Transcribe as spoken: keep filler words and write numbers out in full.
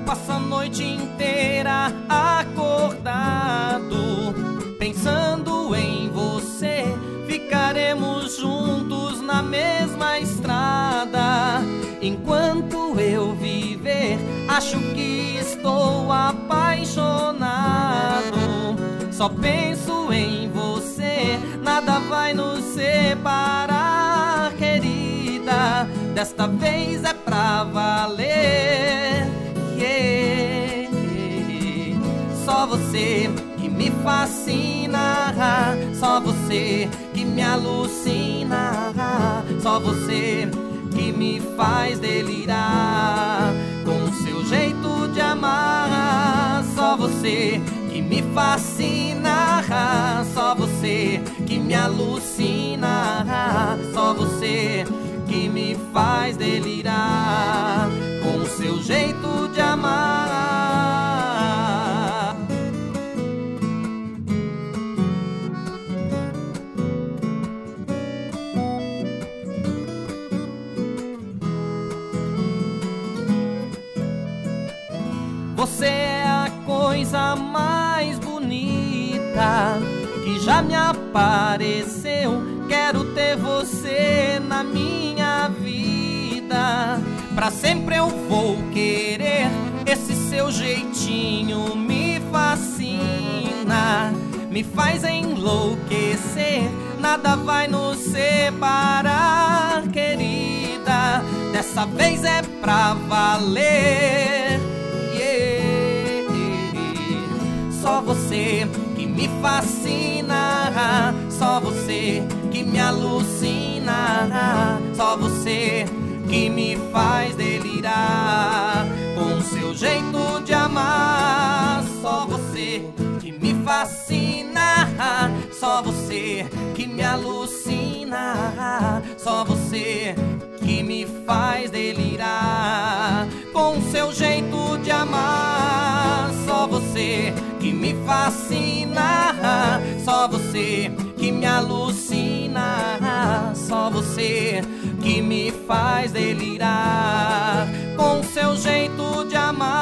passa a noite inteira acordado, pensando em você. Ficaremos juntos na mesma estrada. Enquanto eu viver, acho que estou apaixonado. Só penso em você, nada vai nos separar, querida. Desta vez é pra valer, yeah. Só você que me fascina, só você que me alucina, só você que me faz delirar com seu jeito de amar. Só você que me fascina, só você que me alucina, só você que me faz delirar com seu jeito de amar. Você é a coisa mais bonita que já me apareceu. Quero ter você na minha vida. Pra sempre eu vou querer. Esse seu jeitinho me fascina, me faz enlouquecer. Nada vai nos separar, querida. Dessa vez é pra valer, yeah. Só você que me fascina, só você que me alucina, só você que me faz delirar com seu jeito de amar. Só você que me fascina, só você que me alucina, só você que me faz delirar com seu jeito de amar. Só você que me fascina, só você que me alucina, só você que me faz delirar com seu jeito de amar.